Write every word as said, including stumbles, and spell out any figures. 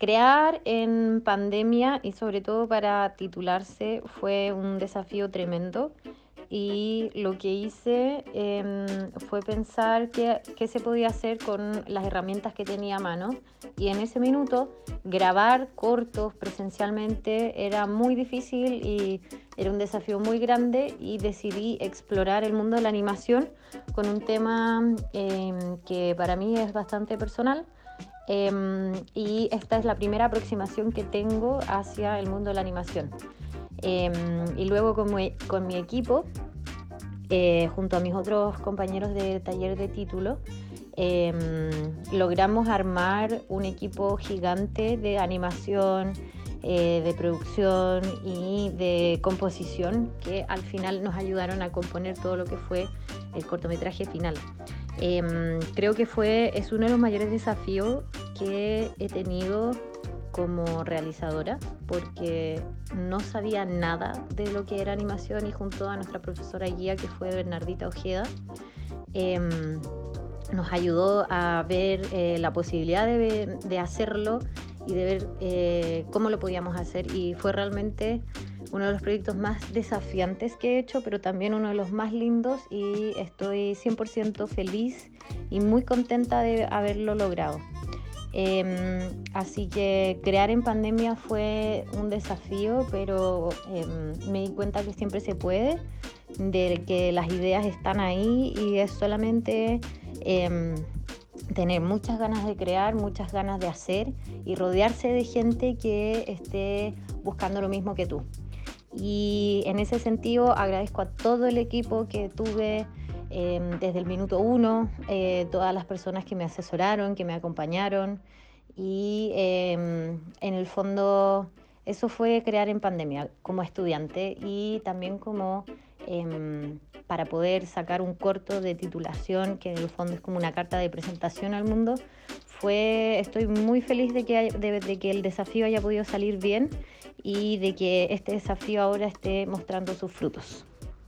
Crear en pandemia y sobre todo para titularse fue un desafío tremendo y lo que hice em, fue pensar qué, qué se podía hacer con las herramientas que tenía a mano y en ese minuto grabar cortos presencialmente era muy difícil y era un desafío muy grande y decidí explorar el mundo de la animación con un tema em, que para mí es bastante personal. Um, y esta es la primera aproximación que tengo hacia el mundo de la animación. Um, y luego con mi, con mi equipo, eh, junto a mis otros compañeros de taller de título, eh, logramos armar un equipo gigante de animación, eh, de producción y de composición que al final nos ayudaron a componer todo lo que fue el cortometraje final. Eh, creo que fue, es uno de los mayores desafíos que he tenido como realizadora, porque no sabía nada de lo que era animación y junto a nuestra profesora guía, que fue Bernardita Ojeda, eh, nos ayudó a ver eh, la posibilidad de, de hacerlo y de ver eh, cómo lo podíamos hacer, y fue realmente uno de los proyectos más desafiantes que he hecho, pero también uno de los más lindos, y estoy cien por ciento feliz y muy contenta de haberlo logrado. Eh, así que crear en pandemia fue un desafío, pero eh, me di cuenta que siempre se puede, de que las ideas están ahí y es solamente eh, tener muchas ganas de crear, muchas ganas de hacer y rodearse de gente que esté buscando lo mismo que tú. Y en ese sentido agradezco a todo el equipo que tuve eh, desde el minuto uno, eh, todas las personas que me asesoraron, que me acompañaron, y eh, en el fondo eso fue crear en pandemia como estudiante y también como eh, para poder sacar un corto de titulación que en el fondo es como una carta de presentación al mundo. Fue, estoy muy feliz de que, hay, de, de que el desafío haya podido salir bien y de que este desafío ahora esté mostrando sus frutos.